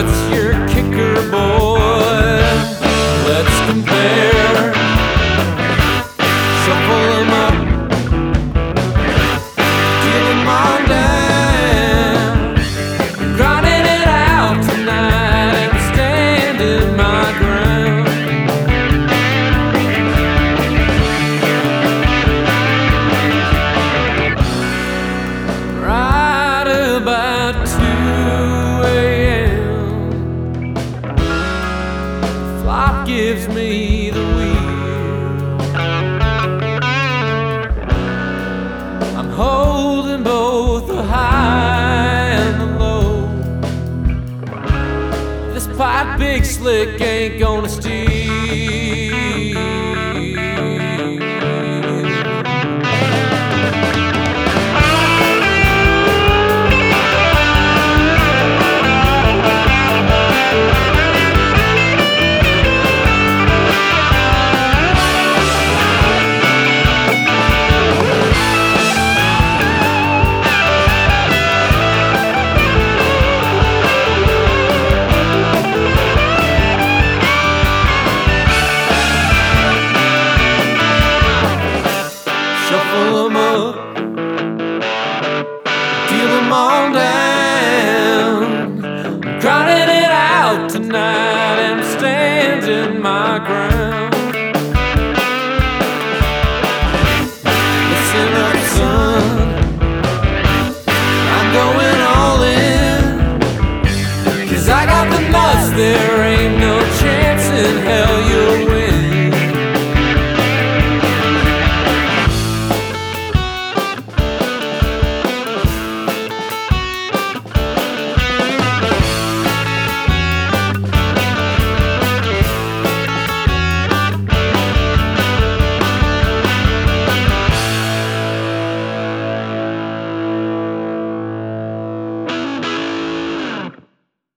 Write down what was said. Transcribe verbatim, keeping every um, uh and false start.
What's your kicker, boy? Let's compare. Shuffle them up, deal them on down. Grinding it out tonight and standing my ground. Right about two a.m. Flop gives me the wheel. I'm holding both the high and the low. This pipe big slick ain't gonna steal.